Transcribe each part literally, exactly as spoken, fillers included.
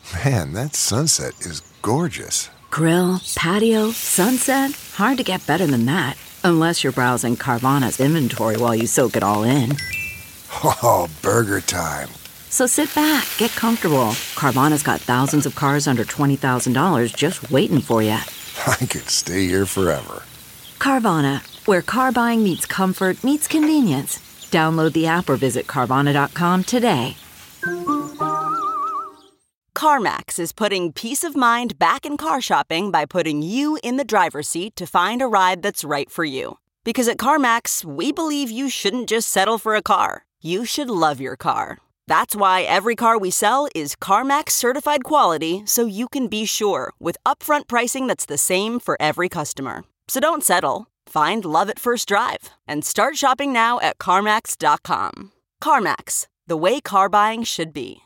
Man, that sunset is gorgeous. Grill, patio, sunset. Hard to get better than that. Unless you're browsing Carvana's inventory while you soak it all in. Oh, burger time. So sit back, get comfortable. Carvana's got thousands of cars under twenty thousand dollars just waiting for you. I could stay here forever. Carvana, where car buying meets comfort, meets convenience. Download the app or visit Carvana dot com today. CarMax is putting peace of mind back in car shopping by putting you in the driver's seat to find a ride that's right for you. Because at CarMax, we believe you shouldn't just settle for a car. You should love your car. That's why every car we sell is CarMax certified quality, so you can be sure with upfront pricing that's the same for every customer. So don't settle. Find love at first drive and start shopping now at CarMax dot com. CarMax, the way car buying should be.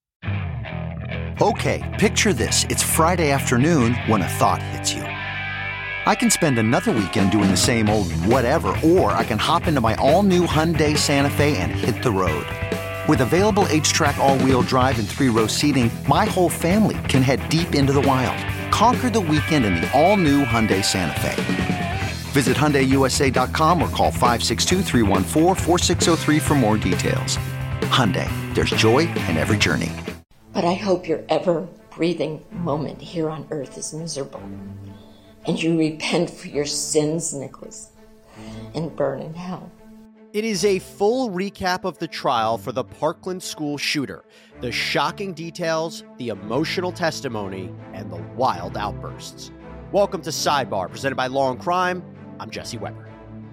Okay, picture this. It's Friday afternoon when a thought hits you. I can spend another weekend doing the same old whatever, or I can hop into my all-new Hyundai Santa Fe and hit the road. With available H-Track all-wheel drive and three-row seating, my whole family can head deep into the wild. Conquer the weekend in the all-new Hyundai Santa Fe. Visit Hyundai U S A dot com or call five six two, three one four, four six zero three for more details. Hyundai, there's joy in every journey. But I hope your ever-breathing moment here on earth is miserable. And you repent for your sins, Nicholas, and burn in hell. It is a full recap of the trial for the Parkland school shooter. The shocking details, the emotional testimony, and the wild outbursts. Welcome to Sidebar, presented by Law and Crime. I'm Jesse Weber.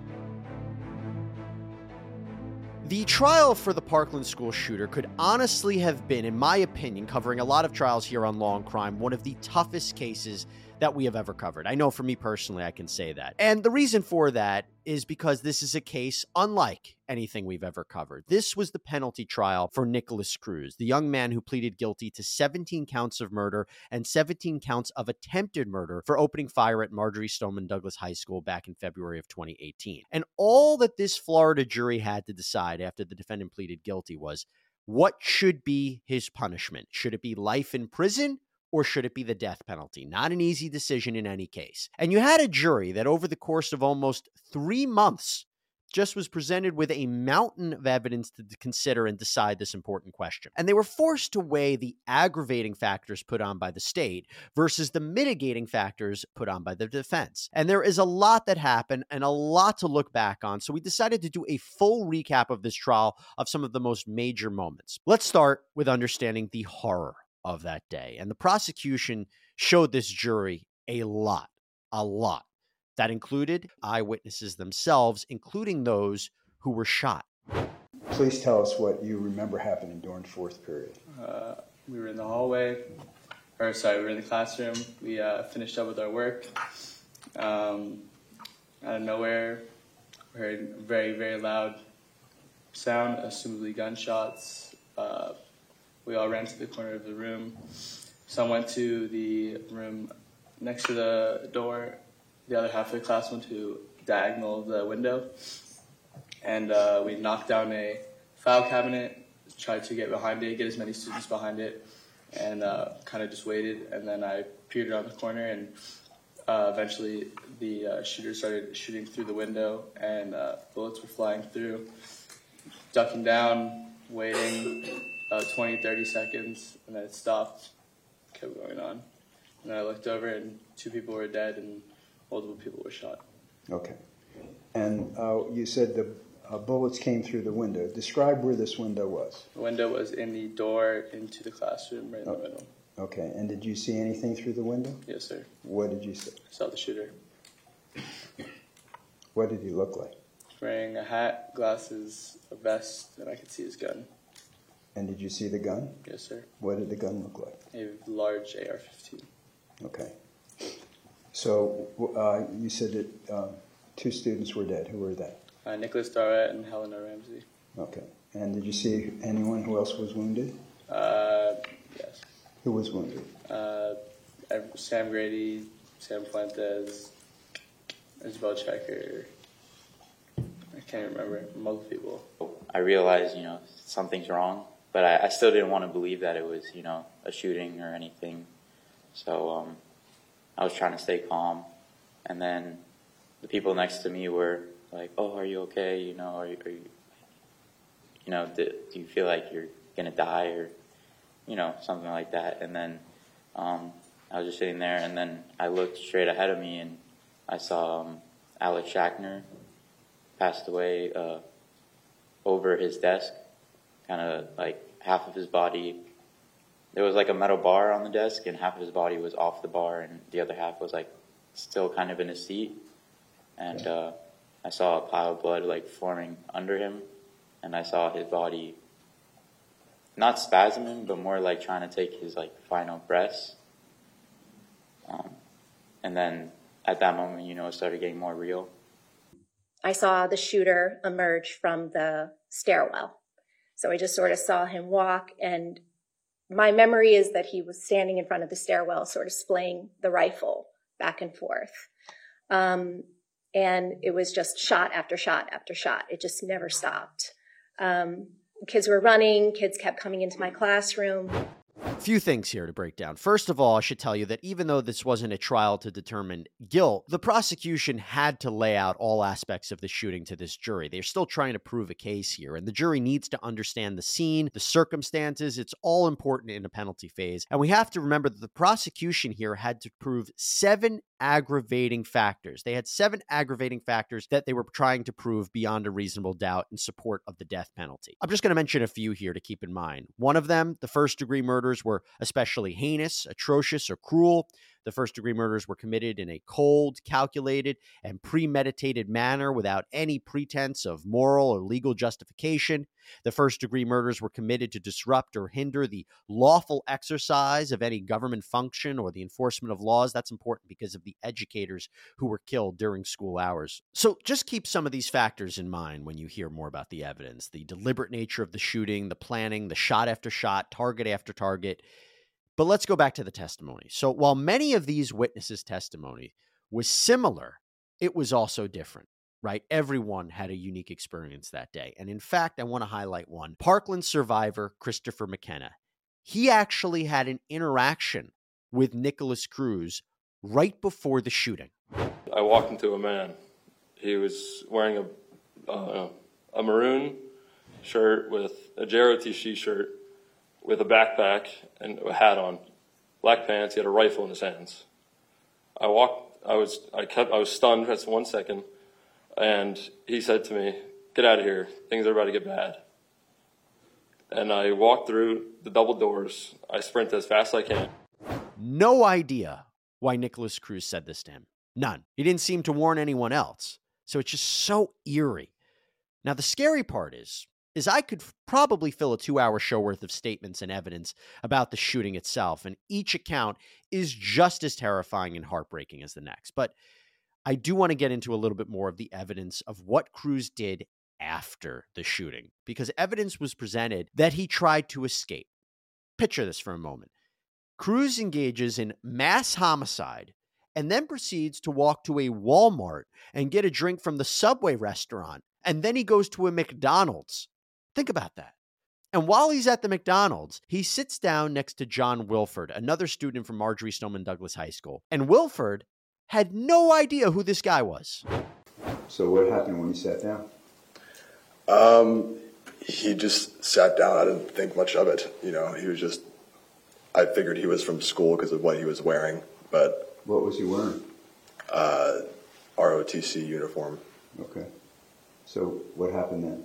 The trial for the Parkland school shooter could honestly have been, in my opinion, covering a lot of trials here on Law and Crime, one of the toughest cases that we have ever covered. I know for me personally, I can say that. And the reason for that is because this is a case unlike anything we've ever covered. This was the penalty trial for Nikolas Cruz, the young man who pleaded guilty to seventeen counts of murder and seventeen counts of attempted murder for opening fire at Marjory Stoneman Douglas High School back in February of twenty eighteen. And all that this Florida jury had to decide after the defendant pleaded guilty was, what should be his punishment? Should it be life in prison? Or should it be the death penalty? Not an easy decision in any case. And you had a jury that over the course of almost three months just was presented with a mountain of evidence to consider and decide this important question. And they were forced to weigh the aggravating factors put on by the state versus the mitigating factors put on by the defense. And there is a lot that happened and a lot to look back on. So we decided to do a full recap of this trial of some of the most major moments. Let's start with understanding the horror of that day. And the prosecution showed this jury a lot, a lot. That included eyewitnesses themselves, including those who were shot. Please tell us what you remember happening during the fourth period. Uh, we were in the hallway, or sorry, we were in the classroom. We uh, finished up with our work. Um, out of nowhere, we heard a very, very loud sound, assumably gunshots. Uh, we all ran to the corner of the room. Some went to the room next to the door. The other half of the class went to diagonal of the window. And uh, we knocked down a file cabinet, tried to get behind it, get as many students behind it, and uh, kind of just waited. And then I peered around the corner, and uh, eventually the uh, shooter started shooting through the window, and uh, bullets were flying through. Ducking down, waiting uh, twenty, thirty seconds, and then it stopped, kept going on. And then I looked over, and two people were dead, and multiple people were shot. Okay. And uh, you said the uh, bullets came through the window. Describe where this window was. The window was in the door into the classroom, right in oh. the middle. Okay. And did you see anything through the window? Yes, sir. What did you see? I saw the shooter. What did he look like? Wearing a hat, glasses, a vest, and I could see his gun. And did you see the gun? Yes, sir. What did the gun look like? A large A R fifteen. Okay. So uh, you said that uh, two students were dead. Who were they? Uh, Nicholas Darrett and Helena Ramsey. Okay. And did you see anyone who else was wounded? Uh, yes. Who was wounded? Uh, Sam Grady, Sam Fuentes, Isabel Checker. I can't remember. Multiple people. I realized, you know, something's wrong. but I, I still didn't want to believe that it was, you know, a shooting or anything. So um, I was trying to stay calm. And then the people next to me were like, "Oh, are you okay? You know, are you, are you you know, do, do you feel like you're gonna die or, you know, something like that?" And then um, I was just sitting there, and then I looked straight ahead of me, and I saw um, Alex Shackner passed away uh, over his desk, kind of like half of his body. There was like a metal bar on the desk, and half of his body was off the bar, and the other half was like still kind of in his seat. And uh, I saw a pile of blood like forming under him, and I saw his body not spasming, but more like trying to take his like final breaths. Um, and then at that moment, you know, it started getting more real. I saw the shooter emerge from the stairwell. So I just sort of saw him walk, and my memory is that he was standing in front of the stairwell, sort of splaying the rifle back and forth. Um, and it was just shot after shot after shot. It just never stopped. Um, kids were running, kids kept coming into my classroom. A few things here to break down. First of all, I should tell you that even though this wasn't a trial to determine guilt, the prosecution had to lay out all aspects of the shooting to this jury. They're still trying to prove a case here, and the jury needs to understand the scene, the circumstances. It's all important in a penalty phase. And we have to remember that the prosecution here had to prove seven aggravating factors. They had seven aggravating factors that they were trying to prove beyond a reasonable doubt in support of the death penalty. I'm just going to mention a few here to keep in mind. One of them, the first-degree murders were especially heinous, atrocious, or cruel. The first-degree murders were committed in a cold, calculated, and premeditated manner without any pretense of moral or legal justification. The first-degree murders were committed to disrupt or hinder the lawful exercise of any government function or the enforcement of laws. That's important because of the educators who were killed during school hours. So just keep some of these factors in mind when you hear more about the evidence. The deliberate nature of the shooting, the planning, the shot after shot, target after target. But let's go back to the testimony. So while many of these witnesses' testimony was similar, it was also different, right? Everyone had a unique experience that day. And in fact, I want to highlight one. Parkland survivor Christopher McKenna. He actually had an interaction with Nikolas Cruz right before the shooting. I walked into a man. He was wearing a, uh, a maroon shirt with a J R O T C shirt, with a backpack and a hat on, black pants. He had a rifle in his hands. I walked. I was. I kept. I was stunned for one second, and he said to me, "Get out of here. Things are about to get bad." And I walked through the double doors. I sprinted as fast as I can. No idea why Nikolas Cruz said this to him. None. He didn't seem to warn anyone else. So it's just so eerie. Now the scary part is. is I could probably fill a two-hour show worth of statements and evidence about the shooting itself, and each account is just as terrifying and heartbreaking as the next. But I do want to get into a little bit more of the evidence of what Cruz did after the shooting, because evidence was presented that he tried to escape. Picture this for a moment. Cruz engages in mass homicide and then proceeds to walk to a Walmart and get a drink from the Subway restaurant, and then he goes to a McDonald's. Think about that. And while he's at the McDonald's, he sits down next to John Wilford, another student from Marjory Stoneman Douglas High School. And Wilford had no idea who this guy was. So what happened when he sat down? Um, he just sat down. I didn't think much of it. You know, he was just, I figured he was from school because of what he was wearing. But what was he wearing? Uh, R O T C uniform. Okay. So what happened then?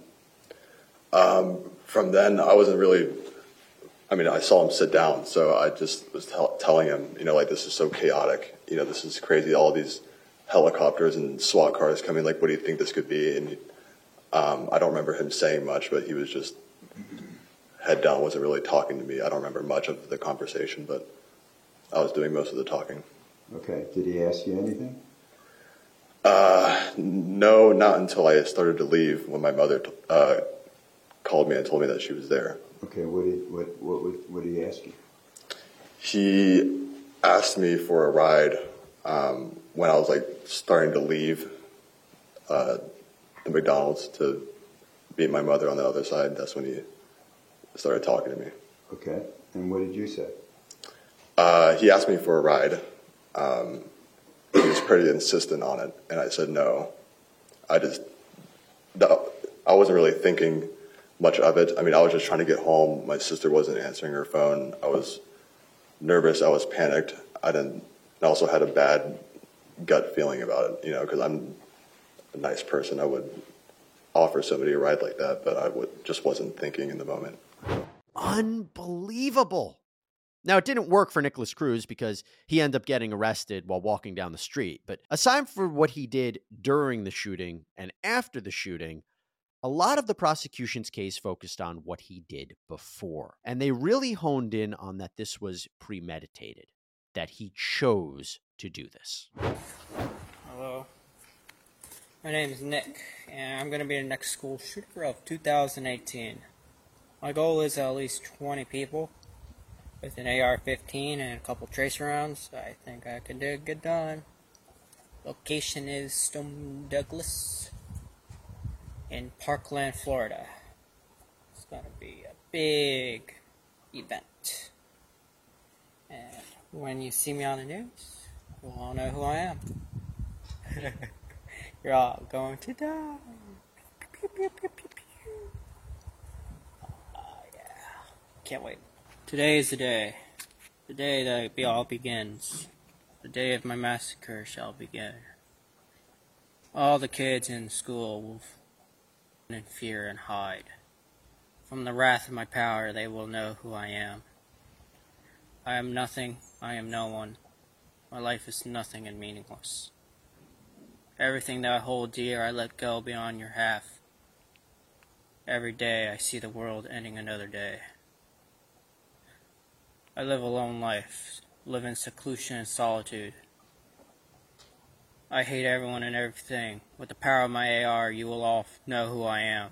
Um, from then, I wasn't really, I mean, I saw him sit down, so I just was tell, telling him, you know, like, this is so chaotic. You know, this is crazy. All these helicopters and SWAT cars coming, like, what do you think this could be? And um, I don't remember him saying much, but he was just head down, wasn't really talking to me. I don't remember much of the conversation, but I was doing most of the talking. Okay. Did he ask you anything? Uh, no, not until I started to leave, when my mother t- uh, called me and told me that she was there. Okay, what did what what what, what did he ask you? He asked me for a ride um, when I was like starting to leave uh, the McDonald's to meet my mother on the other side. That's when he started talking to me. Okay. And what did you say? Uh, he asked me for a ride. Um, he was pretty insistent on it, and I said no. I just, I wasn't really thinking much of it. I mean, I was just trying to get home. My sister wasn't answering her phone. I was nervous. I was panicked. I didn't. I also had a bad gut feeling about it, you know, because I'm a nice person. I would offer somebody a ride like that, but I would, just wasn't thinking in the moment. Unbelievable. Now, it didn't work for Nikolas Cruz because he ended up getting arrested while walking down the street. But aside from what he did during the shooting and after the shooting, a lot of the prosecution's case focused on what he did before. And they really honed in on that this was premeditated, that he chose to do this. Hello. My name is Nick, and I'm going to be the next school shooter of two thousand eighteen. My goal is at least twenty people. With an A R fifteen and a couple tracer rounds, I think I can do get done. Location is Stone Douglas in Parkland, Florida. It's going to be a big event. And when you see me on the news, you'll all know who I am. You're all going to die. Pew, pew, pew, pew, pew. Oh, yeah. Can't wait. Today is the day. The day that it all begins. The day of my massacre shall begin. All the kids in school will in fear and hide. From the wrath of my power, they will know who I am. I am nothing. I am no one. My life is nothing and meaningless. Everything that I hold dear, I let go beyond your half. Every day I see the world ending another day. I live a lone life, live in seclusion and solitude. I hate everyone and everything. With the power of my A R, you will all know who I am.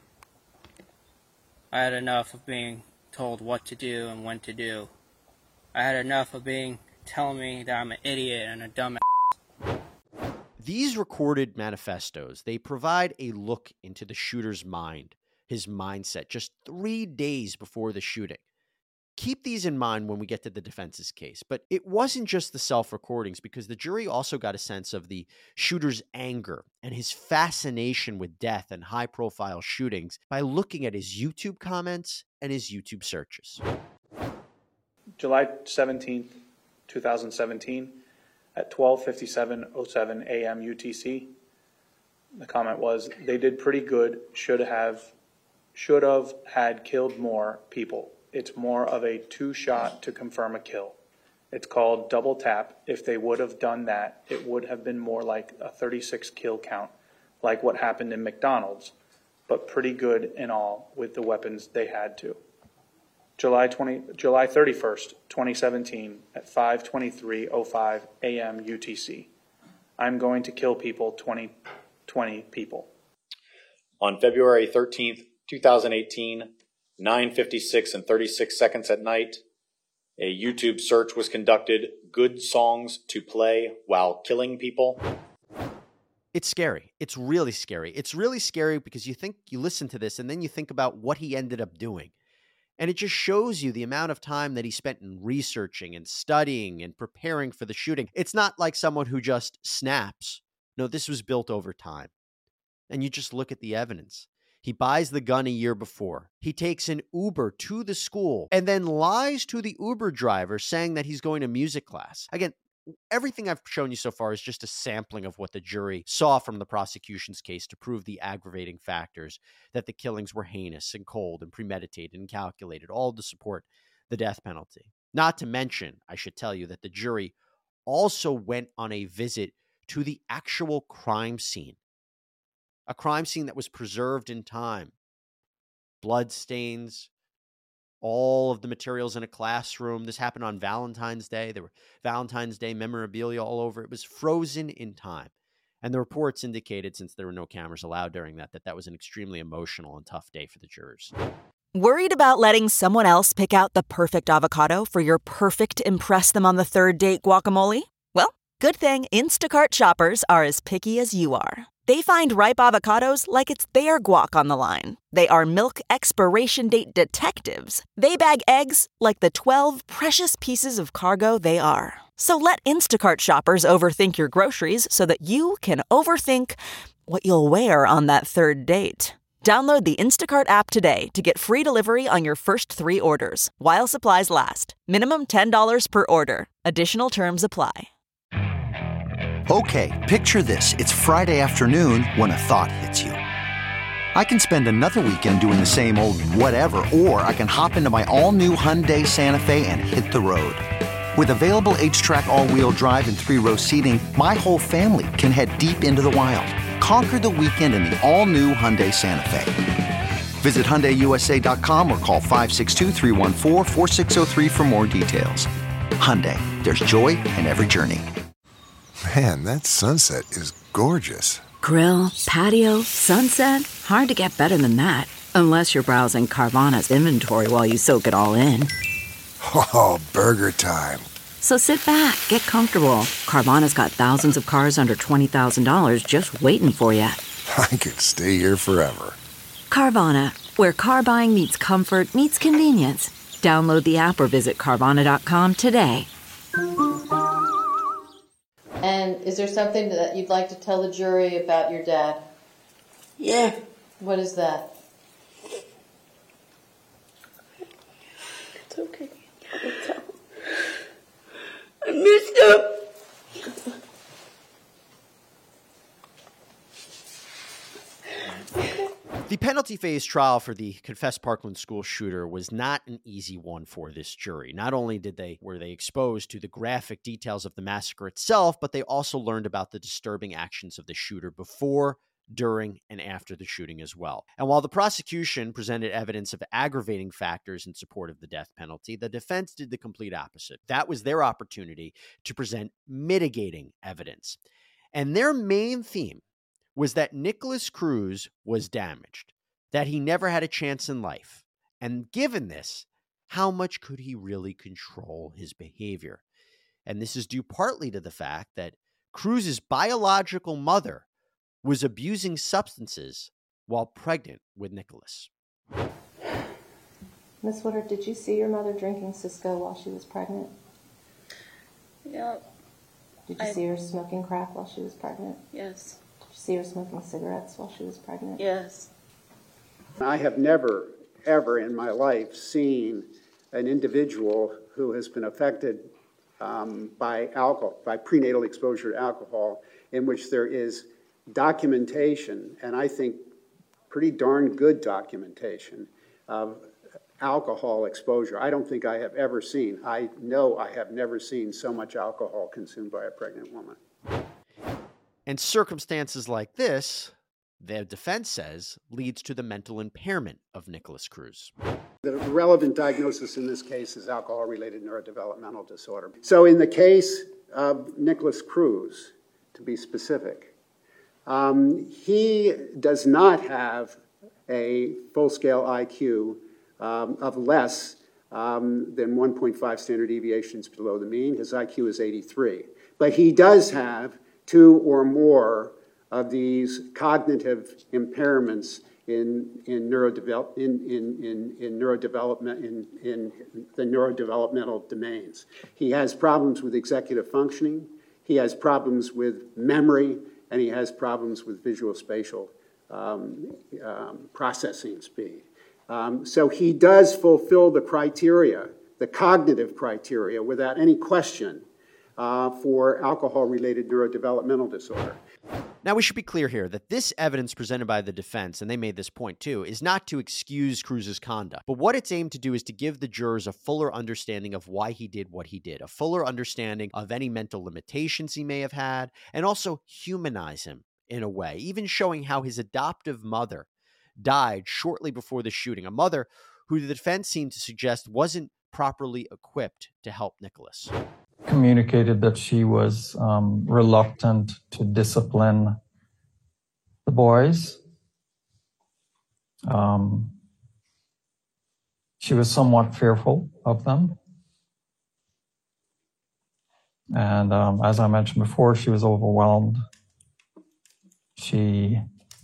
I had enough of being told what to do and when to do. I had enough of being telling me that I'm an idiot and a dumbass. These recorded manifestos, they provide a look into the shooter's mind, his mindset, just three days before the shooting. Keep these in mind when we get to the defense's case. But it wasn't just the self-recordings, because the jury also got a sense of the shooter's anger and his fascination with death and high-profile shootings by looking at his YouTube comments and his YouTube searches. July seventeenth, twenty seventeen, at twelve fifty-seven oh seven a m U T C. The comment was, "They did pretty good, should have, should have had killed more people. It's more of a two-shot to confirm a kill. It's called double tap. If they would have done that, it would have been more like a thirty-six kill count, like what happened in McDonald's, but pretty good in all with the weapons they had to." July twentieth, July thirty-first, twenty seventeen, at five twenty-three oh five a m U T C. I'm going to kill people, twenty, twenty people. On February thirteenth, twenty eighteen, nine fifty-six and thirty-six seconds at night, a YouTube search was conducted, good songs to play while killing people. It's scary. It's really scary. It's really scary because you think, you listen to this and then you think about what he ended up doing. And it just shows you the amount of time that he spent in researching and studying and preparing for the shooting. It's not like someone who just snaps. No, this was built over time. And you just look at the evidence. He buys the gun a year before. He takes an Uber to the school and then lies to the Uber driver saying that he's going to music class. Again, everything I've shown you so far is just a sampling of what the jury saw from the prosecution's case to prove the aggravating factors, that the killings were heinous and cold and premeditated and calculated, all to support the death penalty. Not to mention, I should tell you, that the jury also went on a visit to the actual crime scene. A crime scene that was preserved in time. Blood stains, all of the materials in a classroom. This happened on Valentine's Day. There were Valentine's Day memorabilia all over. It was frozen in time. And the reports indicated, since there were no cameras allowed during that, that that was an extremely emotional and tough day for the jurors. Worried about letting someone else pick out the perfect avocado for your perfect impress them on the third date guacamole? Well, good thing Instacart shoppers are as picky as you are. They find ripe avocados like it's their guac on the line. They are milk expiration date detectives. They bag eggs like the twelve precious pieces of cargo they are. So let Instacart shoppers overthink your groceries so that you can overthink what you'll wear on that third date. Download the Instacart app today to get free delivery on your first three orders, while supplies last. Minimum ten dollars per order. Additional terms apply. Okay, picture this. It's Friday afternoon when a thought hits you. I can spend another weekend doing the same old whatever, or I can hop into my all-new Hyundai Santa Fe and hit the road. With available H-Track all-wheel drive and three-row seating, my whole family can head deep into the wild. Conquer the weekend in the all-new Hyundai Santa Fe. Visit Hyundai U S A dot com or call five six two, three one four, four six zero three for more details. Hyundai, there's joy in every journey. Man, that sunset is gorgeous. Grill, patio, sunset. Hard to get better than that. Unless you're browsing Carvana's inventory while you soak it all in. Oh, burger time. So sit back, get comfortable. Carvana's got thousands of cars under twenty thousand dollars just waiting for you. I could stay here forever. Carvana, where car buying meets comfort, meets convenience. Download the app or visit Carvana dot com today. And is there something that you'd like to tell the jury about your dad? Yeah. What is that? It's okay. I'll tell him. I missed him. The penalty phase trial for the confessed Parkland school shooter was not an easy one for this jury. Not only did they were they exposed to the graphic details of the massacre itself, but they also learned about the disturbing actions of the shooter before, during, and after the shooting as well. And while the prosecution presented evidence of aggravating factors in support of the death penalty, the defense did the complete opposite. That was their opportunity to present mitigating evidence. And their main theme was that Nikolas Cruz was damaged, that he never had a chance in life. And given this, how much could he really control his behavior? And this is due partly to the fact that Cruz's biological mother was abusing substances while pregnant with Nikolas. Miss Woodard, did you see your mother drinking Cisco while she was pregnant? Yeah. Did you I... see her smoking crack while she was pregnant? Yes. Did you see her smoking cigarettes while she was pregnant? Yes. I have never, ever in my life seen an individual who has been affected um, by alcohol, by prenatal exposure to alcohol, in which there is documentation, and I think pretty darn good documentation, of alcohol exposure. I don't think I have ever seen, I know I have never seen so much alcohol consumed by a pregnant woman. And circumstances like this, their defense says, leads to the mental impairment of Nikolas Cruz. The relevant diagnosis in this case is alcohol-related neurodevelopmental disorder. So in the case of Nikolas Cruz, to be specific, um, he does not have a full-scale I Q um, of less um, than one point five standard deviations below the mean. His I Q is eighty-three. But he does have two or more of these cognitive impairments in in neurodevelop in in in, in neurodevelopment in, in the neurodevelopmental domains. He has problems with executive functioning. He has problems with memory, and he has problems with visual spatial um, um, processing speed. Um, so he does fulfill the criteria, the cognitive criteria, without any question, uh, for alcohol-related neurodevelopmental disorder. Now, we should be clear here that this evidence presented by the defense, and they made this point too, is not to excuse Cruz's conduct. But what it's aimed to do is to give the jurors a fuller understanding of why he did what he did, a fuller understanding of any mental limitations he may have had, and also humanize him in a way, even showing how his adoptive mother died shortly before the shooting, a mother who the defense seemed to suggest wasn't properly equipped to help Nikolas. Communicated that she was um, reluctant to discipline the boys. Um, she was somewhat fearful of them. And um, as I mentioned before, she was overwhelmed. She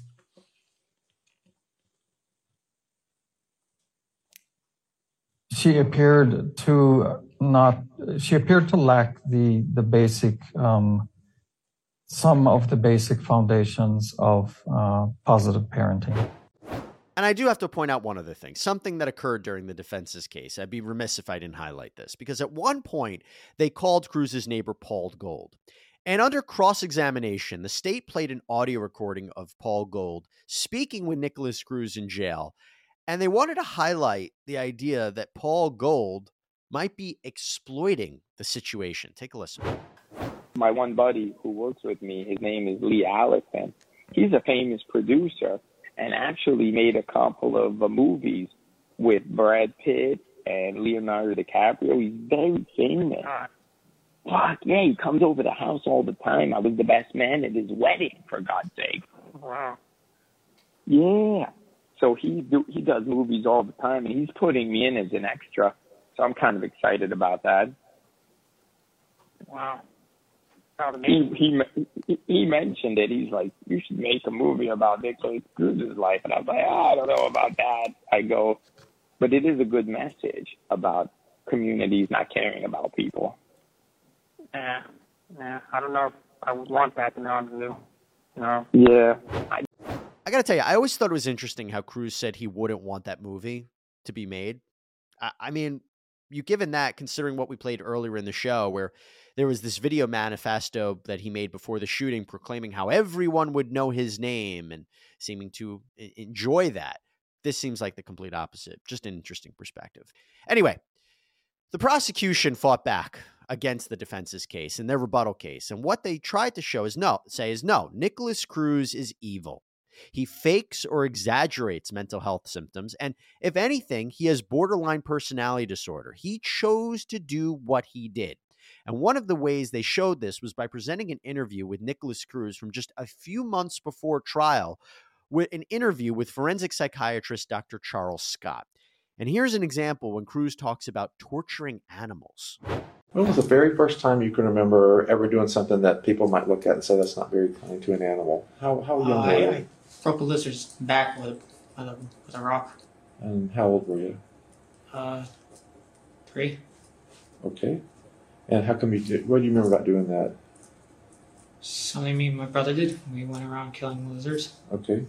she appeared to not. She appeared to lack the the basic um, some of the basic foundations of uh, positive parenting. And I do have to point out one other thing, something that occurred during the defense's case. I'd be remiss if I didn't highlight this, because at one point they called Cruz's neighbor Paul Gold. And under cross-examination, the state played an audio recording of Paul Gold speaking with Nikolas Cruz in jail. And they wanted to highlight the idea that Paul Gold might be exploiting the situation. Take a listen. My one buddy who works with me, his name is Lee Allison. He's a famous producer and actually made a couple of uh, movies with Brad Pitt and Leonardo DiCaprio. He's very famous. Fuck, yeah, he comes over the house all the time. I was the best man at his wedding, for God's sake. Wow. Yeah. So he do, he does movies all the time, and he's putting me in as an extra. So I'm kind of excited about that. Wow. He, he he mentioned it. He's like, you should make a movie about Nikolas Cruz's life. And I was like, oh, I don't know about that. I go, but it is a good message about communities not caring about people. Yeah, yeah. I don't know if I would want that to know to do. You know? Yeah. I, I got to tell you, I always thought it was interesting how Cruz said he wouldn't want that movie to be made. I, I mean, you given that, considering what we played earlier in the show, where there was this video manifesto that he made before the shooting proclaiming how everyone would know his name and seeming to enjoy that. This seems like the complete opposite. Just an interesting perspective. Anyway, the prosecution fought back against the defense's case in their rebuttal case. And what they tried to show is no, say is no, Nikolas Cruz is evil. He fakes or exaggerates mental health symptoms. And if anything, he has borderline personality disorder. He chose to do what he did. And one of the ways they showed this was by presenting an interview with Nikolas Cruz from just a few months before trial, with an interview with forensic psychiatrist Doctor Charles Scott. And here's an example when Cruz talks about torturing animals. When was the very first time you can remember ever doing something that people might look at and say that's not very kind to an animal? How how young uh, were I, you? I broke a lizard's back with, with, a, with a rock. And how old were you? Uh, three. Okay. And how come you did? What do you remember about doing that? Something me and my brother did. We went around killing lizards. Okay.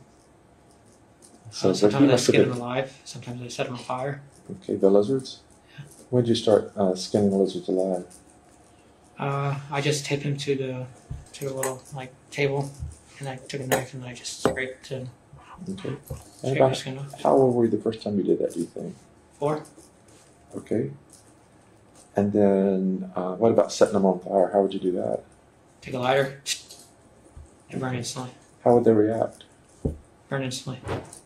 So uh, sometimes I must have skin been- them alive. Sometimes I set them on fire. Okay, the lizards? When did you start uh, skinning the lizards alive? Uh, I just taped him to the to a little like table, and I took a knife and I just scraped him. Okay. And Scrape about the skin off. how old were you the first time you did that, do you think? Four. Okay. And then uh, what about setting them on fire? How would you do that? Take a lighter and burn instantly. How would they react? Burn instantly.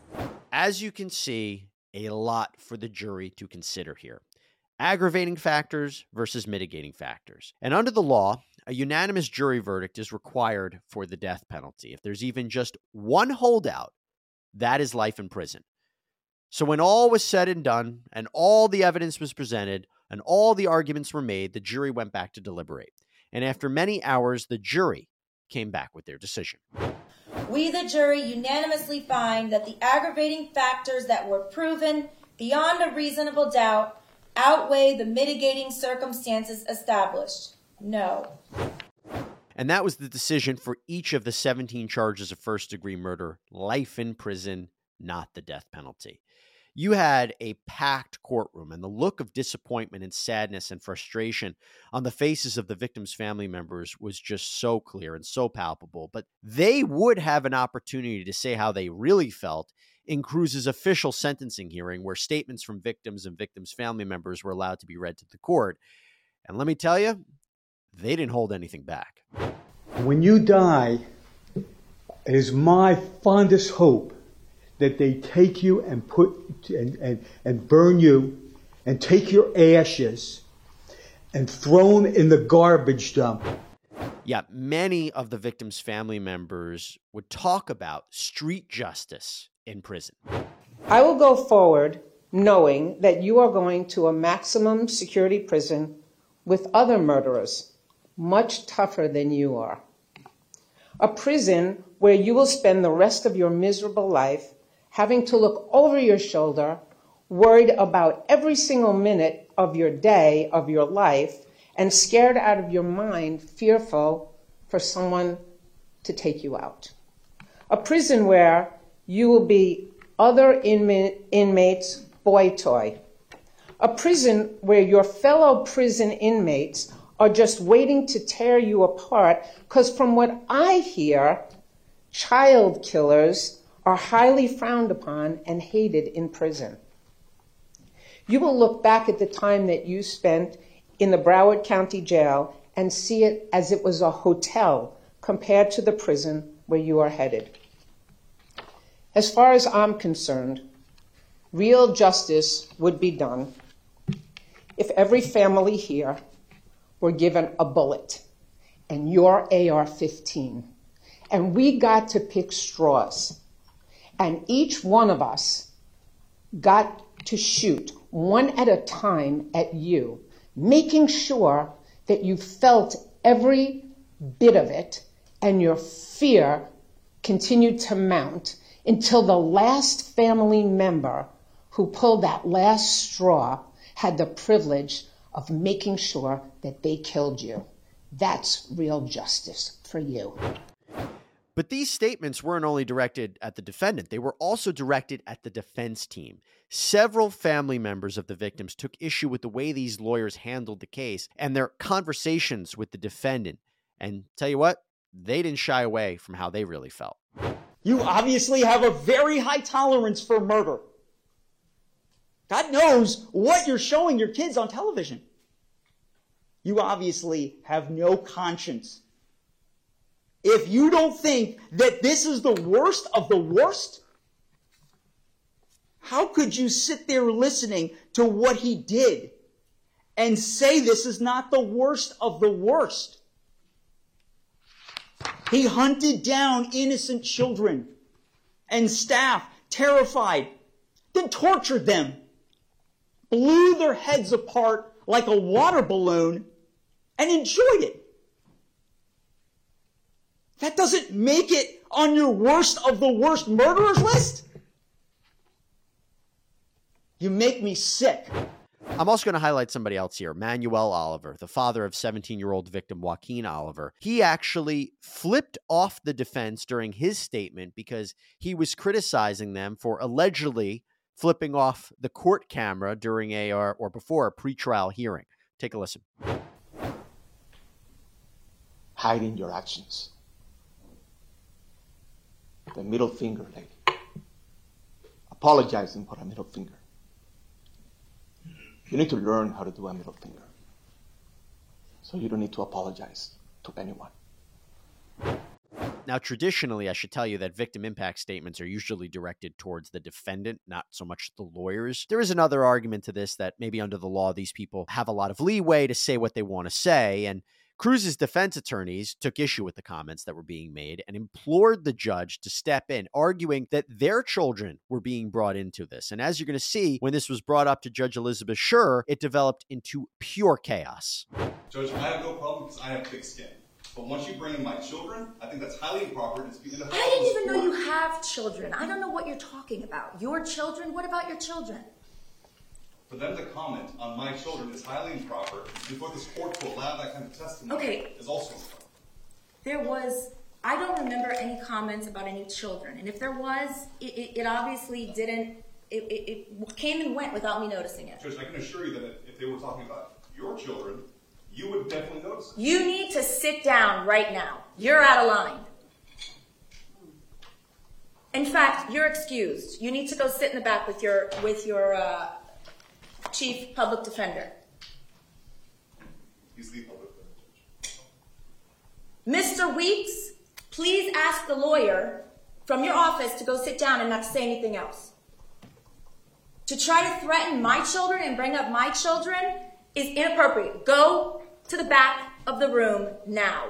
As you can see, a lot for the jury to consider here. Aggravating factors versus mitigating factors. And under the law, a unanimous jury verdict is required for the death penalty. If there's even just one holdout, that is life in prison. So when all was said and done, and all the evidence was presented, and all the arguments were made, the jury went back to deliberate. And after many hours, the jury came back with their decision. We, the jury, unanimously find that the aggravating factors that were proven beyond a reasonable doubt outweigh the mitigating circumstances established. No. And that was the decision for each of the seventeen charges of first-degree murder, life in prison, not the death penalty. You had a packed courtroom, and the look of disappointment and sadness and frustration on the faces of the victims' family members was just so clear and so palpable. But they would have an opportunity to say how they really felt in Cruz's official sentencing hearing, where statements from victims and victims' family members were allowed to be read to the court. And let me tell you, they didn't hold anything back. When you die, it is my fondest hope that they take you and put and, and, and burn you and take your ashes and throw them in the garbage dump. Yeah, many of the victims' family members would talk about street justice in prison. I will go forward knowing that you are going to a maximum security prison with other murderers, much tougher than you are. A prison where you will spend the rest of your miserable life having to look over your shoulder, worried about every single minute of your day, of your life, and scared out of your mind, fearful for someone to take you out. A prison where you will be other inma- inmates' boy toy. A prison where your fellow prison inmates are just waiting to tear you apart, because from what I hear, child killers are highly frowned upon and hated in prison. You will look back at the time that you spent in the Broward County Jail and see it as it was a hotel compared to the prison where you are headed. As far as I'm concerned, real justice would be done if every family here were given a bullet and your A R fifteen, and we got to pick straws, and each one of us got to shoot one at a time at you, making sure that you felt every bit of it and your fear continued to mount until the last family member who pulled that last straw had the privilege of making sure that they killed you. That's real justice for you. But these statements weren't only directed at the defendant, they were also directed at the defense team. Several family members of the victims took issue with the way these lawyers handled the case and their conversations with the defendant. And tell you what, they didn't shy away from how they really felt. You obviously have a very high tolerance for murder. God knows what you're showing your kids on television. You obviously have no conscience. If you don't think that this is the worst of the worst, how could you sit there listening to what he did and say this is not the worst of the worst? He hunted down innocent children and staff, terrified, then tortured them, blew their heads apart like a water balloon, and enjoyed it. That doesn't make it on your worst of the worst murderers list? You make me sick. I'm also going to highlight somebody else here, Manuel Oliver, the father of seventeen-year-old victim Joaquin Oliver. He actually flipped off the defense during his statement because he was criticizing them for allegedly flipping off the court camera during a or, or before a pretrial hearing. Take a listen. Hiding your actions. The middle finger, lady. Apologizing for a middle finger. You need to learn how to do a middle finger. So you don't need to apologize to anyone. Now, traditionally, I should tell you that victim impact statements are usually directed towards the defendant, not so much the lawyers. There is another argument to this that maybe under the law, these people have a lot of leeway to say what they want to say. And Cruz's defense attorneys took issue with the comments that were being made and implored the judge to step in, arguing that their children were being brought into this. And as you're going to see, when this was brought up to Judge Elizabeth Schur, it developed into pure chaos. Judge, I have no problem because I have thick skin. But once you bring in my children, I think that's highly improper. It's being I didn't even know you have children. I don't know what you're talking about. Your children? What about your children? For them to comment on my children is highly improper. And for this court to allow that kind of testimony Okay. is also improper. There was, I don't remember any comments about any children. And if there was, it, it, it obviously didn't, it, it, it came and went without me noticing it. Judge, I can assure you that if they were talking about your children, you would definitely notice it. You need to sit down right now. You're out of line. In fact, you're excused. You need to go sit in the back with your, with your, uh, Chief Public Defender. He's the public defender. Mister Weeks, please ask the lawyer from your office to go sit down and not say anything else. To try to threaten my children and bring up my children is inappropriate. Go to the back of the room now.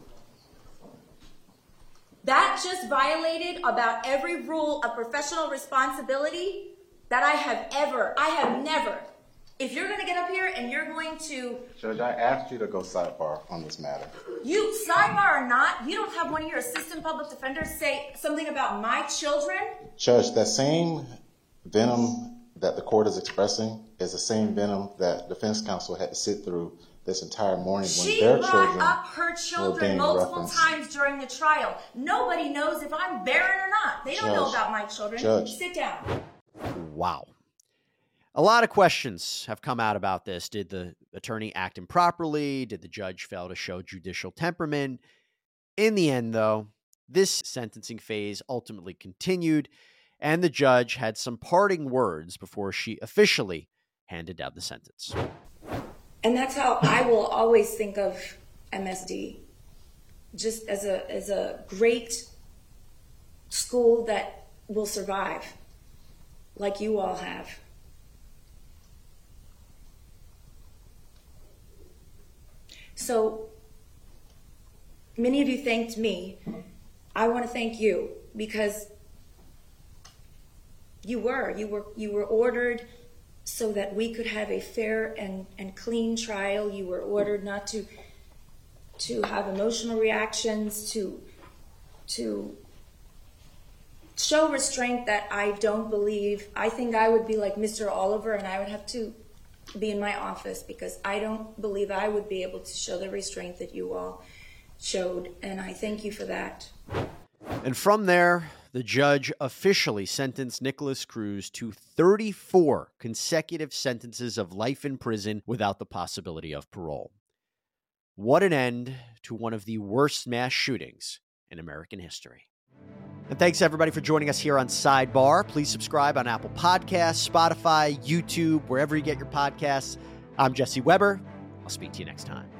That just violated about every rule of professional responsibility that I have ever, I have never If you're going to get up here and you're going to... Judge, I asked you to go sidebar on this matter. You, sidebar or not, you don't have one of your assistant public defenders say something about my children? Judge, that same venom that the court is expressing is the same venom that defense counsel had to sit through this entire morning when she their brought children up her children multiple referenced. times during the trial. Nobody knows if I'm barren or not. They don't Judge, know about my children. Judge. Sit down. Wow. A lot of questions have come out about this. Did the attorney act improperly? Did the judge fail to show judicial temperament? In the end, though, this sentencing phase ultimately continued, and the judge had some parting words before she officially handed down the sentence. And that's how I will always think of M S D, just as a as a great school that will survive, like you all have. So many of you thanked me. I want to thank you because you were you were you were ordered so that we could have a fair and, and clean trial. You were ordered not to to have emotional reactions, to to show restraint that I don't believe. I think I would be like Mister Oliver and I would have to be in my office because I don't believe I would be able to show the restraint that you all showed, and I thank you for that. And from there, the judge officially sentenced Nikolas Cruz to thirty-four consecutive sentences of life in prison without the possibility of parole. What an end to one of the worst mass shootings in American history. And thanks, everybody, for joining us here on Sidebar. Please subscribe on Apple Podcasts, Spotify, YouTube, wherever you get your podcasts. I'm Jesse Weber. I'll speak to you next time.